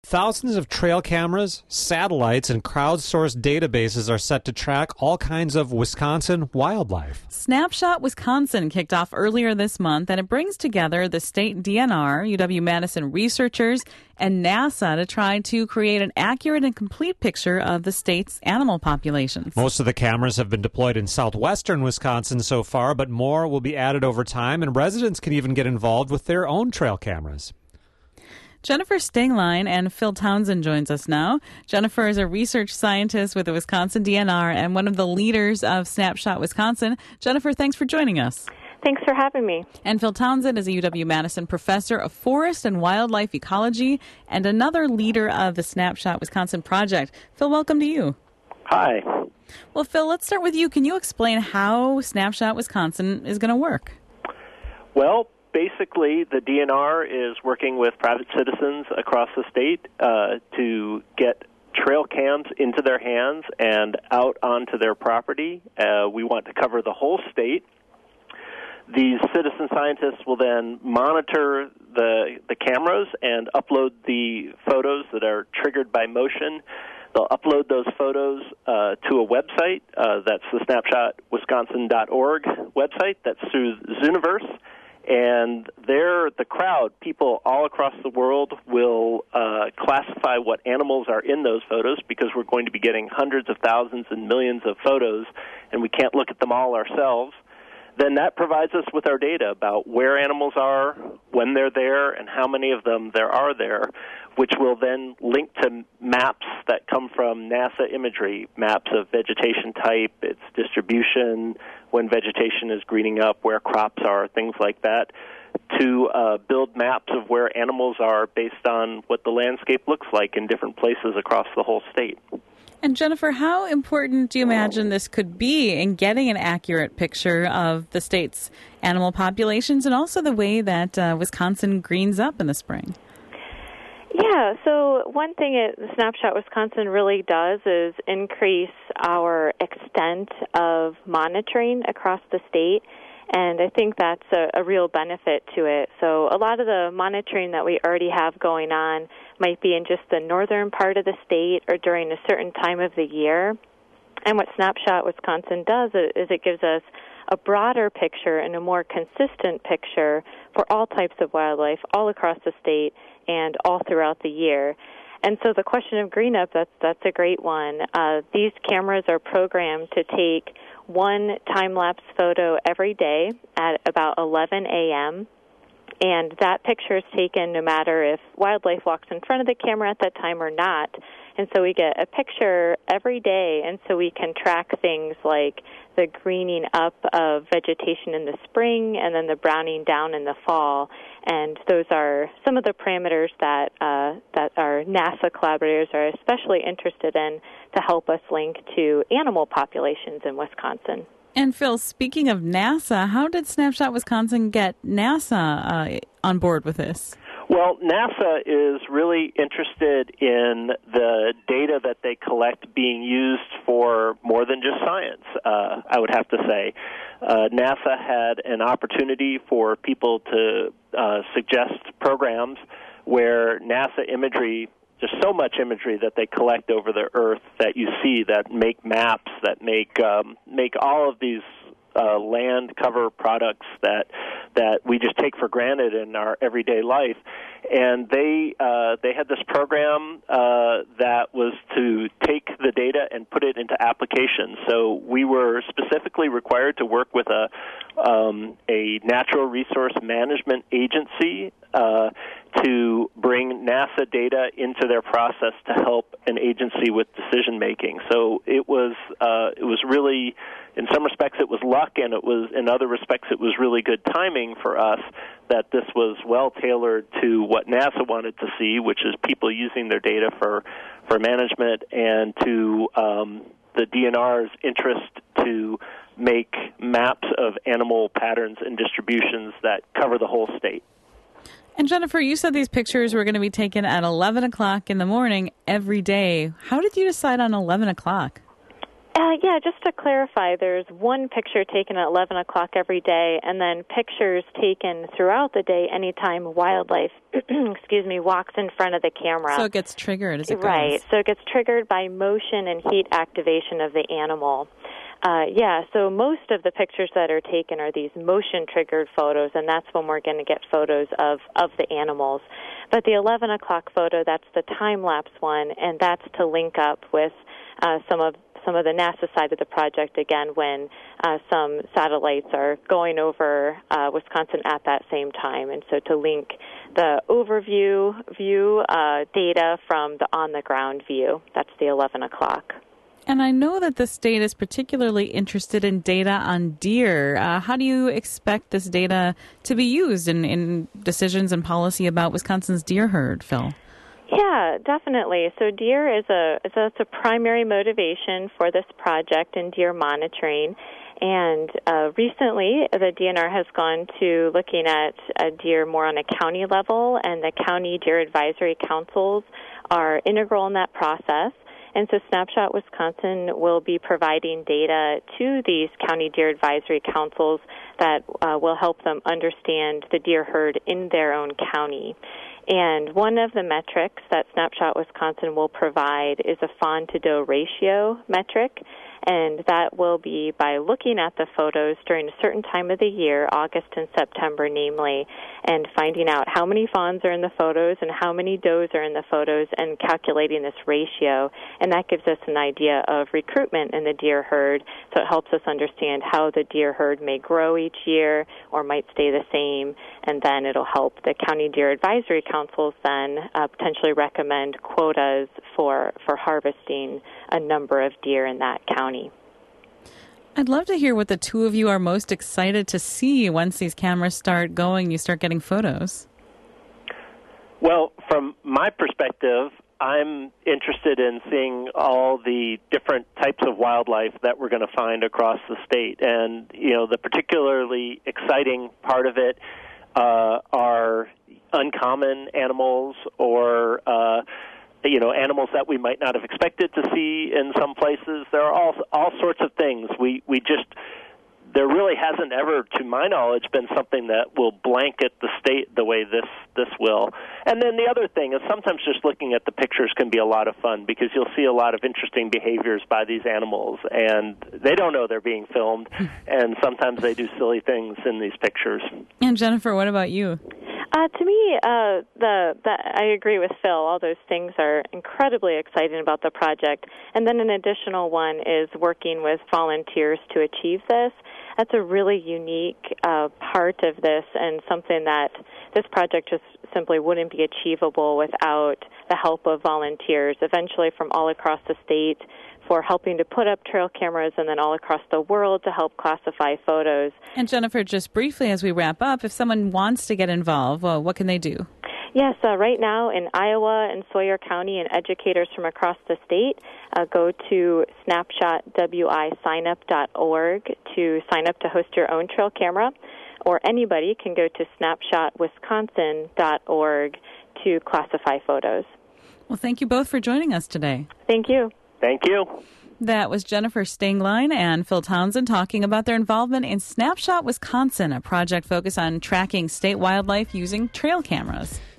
Thousands of trail cameras, satellites, and crowdsourced databases are set to track all kinds of Wisconsin wildlife. Snapshot Wisconsin kicked off earlier this month, and it brings together the state DNR, UW-Madison researchers, and NASA to try to create an accurate and complete picture of the state's animal populations. Most of the cameras have been deployed in southwestern Wisconsin so far, but more will be added over time, and residents can even get involved with their own trail cameras. Jennifer Stenglein and Phil Townsend joins us now. Jennifer is a research scientist with the Wisconsin DNR and one of the leaders of Snapshot Wisconsin. Jennifer, thanks for joining us. Thanks for having me. And Phil Townsend is a UW-Madison professor of forest and wildlife ecology and another leader of the Snapshot Wisconsin project. Phil, welcome to you. Hi. Well, Phil, let's start with you. Can you explain how Snapshot Wisconsin is going to work? Well, basically, the DNR is working with private citizens across the state to get trail cams into their hands and out onto their property. We want to cover the whole state. These citizen scientists will then monitor the cameras and upload the photos that are triggered by motion. They'll upload those photos to a website. That's the snapshotwisconsin.org website. That's through Zooniverse. And there, the crowd, people all across the world, will classify what animals are in those photos because we're going to be getting hundreds of thousands and millions of photos, and we can't look at them all ourselves. Then that provides us with our data about where animals are, when they're there, and how many of them there are there, which will then link to maps that come from NASA imagery, maps of vegetation type, its distribution, when vegetation is greening up, where crops are, things like that, to build maps of where animals are based on what the landscape looks like in different places across the whole state. And Jennifer, how important do you imagine this could be in getting an accurate picture of the state's animal populations and also the way that Wisconsin greens up in the spring? Yeah, so one thing Snapshot Wisconsin really does is increase our extent of monitoring across the state, and I think that's a real benefit to it. So a lot of the monitoring that we already have going on might be in just the northern part of the state or during a certain time of the year. And what Snapshot Wisconsin does is it gives us a broader picture and a more consistent picture for all types of wildlife all across the state and all throughout the year. And so the question of green up, that's a great one. These cameras are programmed to take one time-lapse photo every day at about 11 a.m., and that picture is taken no matter if wildlife walks in front of the camera at that time or not. And so we get a picture every day, and so we can track things like the greening up of vegetation in the spring and then the browning down in the fall. And those are some of the parameters that our NASA collaborators are especially interested in to help us link to animal populations in Wisconsin. And Phil, speaking of NASA, how did Snapshot Wisconsin get NASA on board with this? Well, NASA is really interested in the data that they collect being used for more than just science, I would have to say. NASA had an opportunity for people to suggest programs where NASA imagery, there's so much imagery that they collect over the Earth that you see that make maps, that make all of these land cover products that we just take for granted in our everyday life. And they had this program that was to take the data and put it into applications. So we were specifically required to work with a natural resource management agency to bring NASA data into their process to help an agency with decision making. So it was really, in some respects it was luck, and it was in other respects it was really good timing for us that this was well tailored to what NASA wanted to see, which is people using their data for management, and to the DNR's interest to make maps of animal patterns and distributions that cover the whole state. And Jennifer, you said these pictures were going to be taken at 11 o'clock in the morning every day. How did you decide on 11 o'clock? Yeah, just to clarify, there's one picture taken at 11 o'clock every day, and then pictures taken throughout the day anytime wildlife, walks in front of the camera. So it gets triggered as it goes. Right, so it gets triggered by motion and heat activation of the animal. So most of the pictures that are taken are these motion-triggered photos, and that's when we're going to get photos of the animals. But the 11 o'clock photo, that's the time-lapse one, and that's to link up with some of the NASA side of the project, again, when some satellites are going over Wisconsin at that same time. And so to link the overview view data from the on-the-ground view, that's the 11 o'clock. And I know that the state is particularly interested in data on deer. How do you expect this data to be used in decisions and policy about Wisconsin's deer herd, Phil? Yeah, definitely. So deer is a primary motivation for this project in deer monitoring. And recently, the DNR has gone to looking at deer more on a county level, and the county deer advisory councils are integral in that process. And so Snapshot Wisconsin will be providing data to these county deer advisory councils that will help them understand the deer herd in their own county. And one of the metrics that Snapshot Wisconsin will provide is a fawn-to-doe ratio metric, and that will be by looking at the photos during a certain time of the year, August and September namely, and finding out how many fawns are in the photos and how many does are in the photos and calculating this ratio. And that gives us an idea of recruitment in the deer herd, so it helps us understand how the deer herd may grow each year or might stay the same, and then it'll help the county deer advisory councils then potentially recommend quotas for harvesting a number of deer in that county. I'd love to hear what the two of you are most excited to see once these cameras start going, you start getting photos. Well, from my perspective, I'm interested in seeing all the different types of wildlife that we're going to find across the state. And, the particularly exciting part of it are uncommon animals or animals that we might not have expected to see in some places. There are all sorts of things. There really hasn't ever, to my knowledge, been something that will blanket the state the way this will. And then the other thing is sometimes just looking at the pictures can be a lot of fun because you'll see a lot of interesting behaviors by these animals, and they don't know they're being filmed, and sometimes they do silly things in these pictures. And Jennifer, what about you? To me, I agree with Phil. All those things are incredibly exciting about the project. And then an additional one is working with volunteers to achieve this. That's a really unique part of this and something that this project just simply wouldn't be achievable without the help of volunteers, eventually from all across the state, for helping to put up trail cameras and then all across the world to help classify photos. And Jennifer, just briefly as we wrap up, if someone wants to get involved, well, what can they do? Yes, right now in Iowa and Sawyer County and educators from across the state, go to snapshotwisignup.org to sign up to host your own trail camera, or anybody can go to snapshotwisconsin.org to classify photos. Well, thank you both for joining us today. Thank you. Thank you. That was Jennifer Stingline and Phil Townsend talking about their involvement in Snapshot Wisconsin, a project focused on tracking state wildlife using trail cameras.